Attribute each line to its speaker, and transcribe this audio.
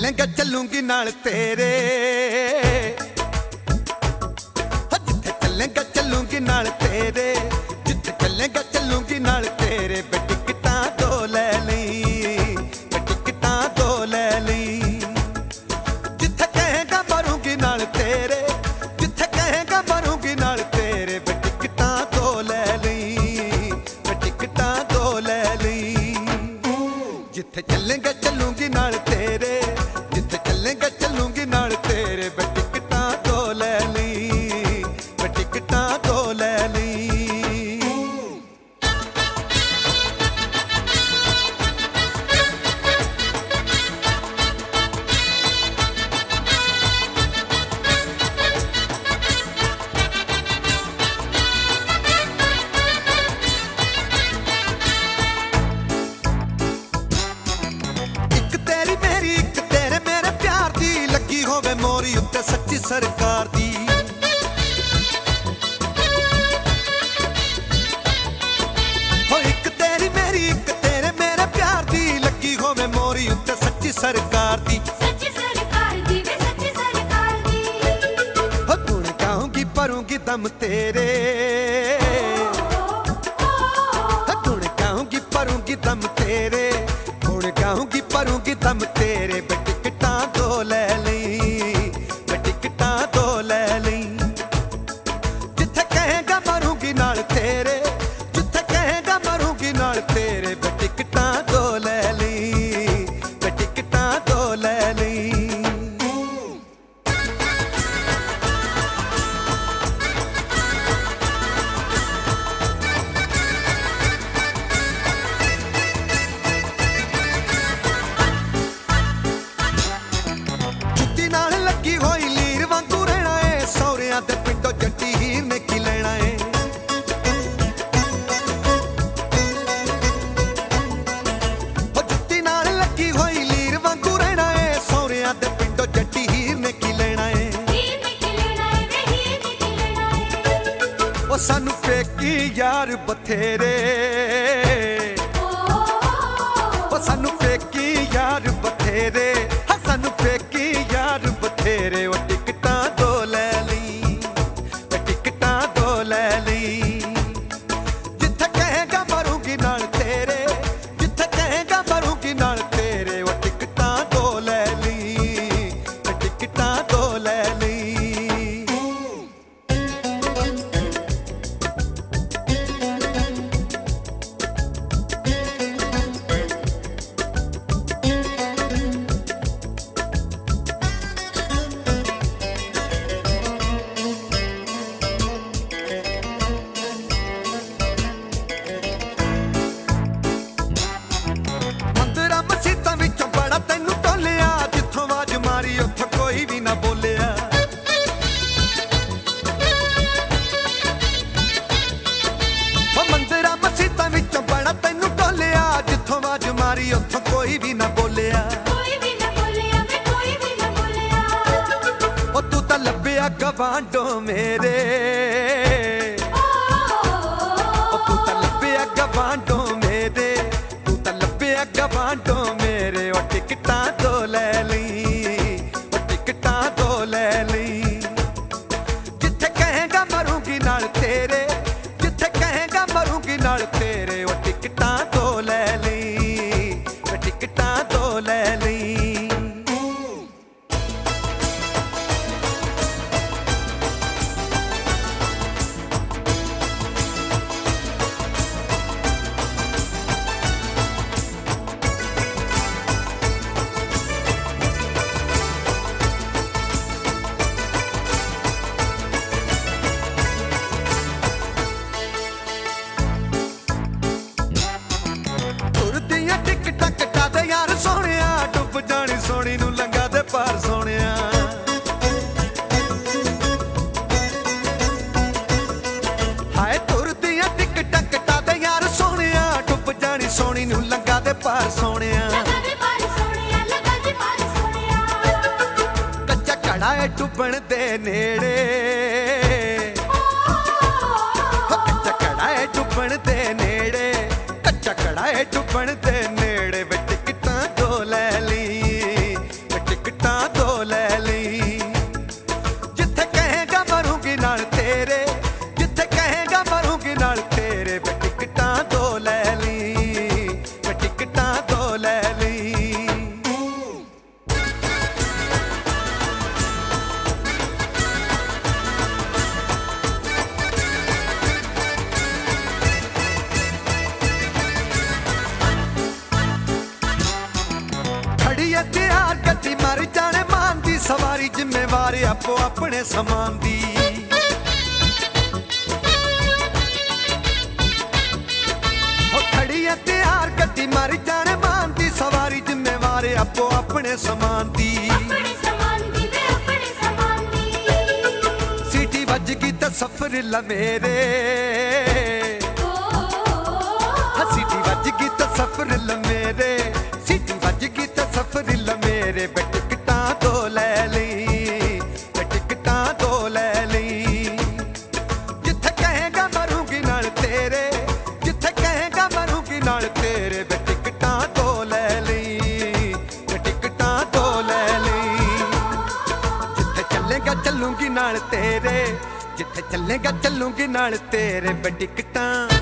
Speaker 1: चलेंगा चलूंगी नाल तेरे, जिथे चलेंगा चलूंगी नाल तेरे, जिथे चलेंगा चलूंगी नाल तेरे। बे टिकटां दो ले लई, बे टिकटां दो ले लई। जिथे कहेगा मरूंगी नाल तेरे, जिथे कहेगा मरूंगी नाल तेरे। बे टिकटां दो ले लई, बे टिकटां दो ले लई। जिथे चलेंगा चलूंगी नाल तेरे, जिथे चलेंगा चलूंगी नाल तेरे। बे टिकटां दो ले लई, बे टिकटां दो ले लई। होवे मोरी उत्ते सच्ची सरकार दी, हो एक तेरी मेरी एक तेरे मेरे प्यार दी। लगी होवे मोरी उत्ते सच्ची सरकार दी,
Speaker 2: सच्ची सरकार दी वे सच्ची सरकार दी।
Speaker 1: हो गुण गाऊंगी भरूंगी दम तेरे, हो गुण गाऊंगी भरूंगी दम तेरे, गुण गाऊंगी भरूंगी दम तेरे। बे टिकटां दो ले लई, बे टिकटां दो ले लई। जिथे कहेगा मरूंगी नाल तेरे, जिथे कहेगा मरूंगी नाल तेरे। बे टिकटां दो ले लई, बे टिकटां दो ले लई। जुत्ती नाल लगी होई लीर वांगू रहना है, सौरियां दे पिंडों जट्टी हीर ने की लेना है। हो जुत्ती नाल लगी होई लीर वांगू रहना है, सौरियां दे पिंडों जट्टी हीर ने की लेना है।
Speaker 2: हीर ने की लेना है वे हीर ने की लेना है।
Speaker 1: ओ सानू पेकी यार बथेरे, ओ सानू पेकी यार बथेरे, हाँ सानू पेकी यार बथेरे। ओ टिकटां दो ले लई, ओ टिकटां दो ले लई। जिथे कहेगा मरूंगी नाल तेरे, जिथे कहेगा मरूंगी नाल तेरे। ओ टिकटां दो ले लई, ओ टिकटां दो ले लई। मंदिरां मसीतां विचों बड़ा तैनूं टोलिया, जिथों आवाज मारी उत्थों कोई भी ना बोलिया। ओ मंदिरां मसीतां विचों बड़ा तैनूं टोलिया, जिथों आवाज मारी उत्थों कोई भी ना बोलिया।
Speaker 2: कोई भी ना बोलिया वे कोई भी ना बोलिया।
Speaker 1: ओ तू तां लब्भिया गवांढों मेरे, ओ तू तां लब्भिया गवांढों मेरे, तू तां लब्भिया गवांढों मेरे। ओ टिकटां दो ले लई, ओ टिकटां दो ले लई। जिथे कहेगा मरूंगी नाल तेरे, जिथे कहेगा मरूंगी नाल तेरे। ओ टिकटां दो ले लई, ओ टिकटां दो ले लई। तुरदियां टिकटां कटा दे यार सोहणिया, डुੱਬ जानी सोहणी नूं लंघा दे पार सोहणिया। हाय तुरदियां टिकटां कटा दे यार सोहणिया, डुੱਬ जानी सोहणी नूं लंघा दे पार सोहणिया।
Speaker 2: लगा दे पार सोहणिया, लगा दे पार सोहणिया।
Speaker 1: कच्चा घड़ा है डुੱਬਣ ਦੇ ਨੇੜੇ, ਹੋ ਕੱਚਾ ਘੜਾ ਹੈ ਡੁੱਬਣ ਦੇ ਨੇੜੇ, ਕੱਚਾ ਘੜਾ ਹੈ ਡੁੱਬਣ ਦੇ ਨੇੜੇ। ਵੇ टिकटां दो ले लई, वे ਕਰ ਜਾਣੇ ਮਾਨ ਦੀ ਸਵਾਰੀ ਜ਼ਿੰਮੇਵਾਰ ਆਪੋ ਆਪਣੇ ਸਮਾਨ ਦੀ ਹੋ ਖੜੀ ਐ ਤਿਆਰ ਗੱਡੀ ਮਾਰੀ ਜਾਣੇ ਮਾਨ ਦੀ ਸਵਾਰੀ ਜ਼ਿੰਮੇਵਾਰ ਆਪੋ ਆਪਣੇ ਸਮਾਨ ਦੀ
Speaker 2: ਆਪਣੇ ਸਮਾਨ ਦੀ ਵੇ ਆਪਣੇ ਸਮਾਨ ਦੀ
Speaker 1: ਸੀਟੀ ਵੱਜ ਗਈ ਤਾਂ ਸਫ਼ਰ ਲਾ ਮੇਰੇ सीटी वज गई तो सफर ल मेरे सीटी वज गई तो सफर ल मेरे बे टिकटां दो ले लई बे टिकटां दो ले लई जिथे कहेगा मरूंगी नाल तेरे जिथे कहेगा मरूंगी नाल तेरे बे टिकटां दो ले लई बे टिकटां दो ले लई जिथे चलेगा चलूंगी नाल तेरे जिथे चलेगा चलूंगी नाल तेरे बे टिकटां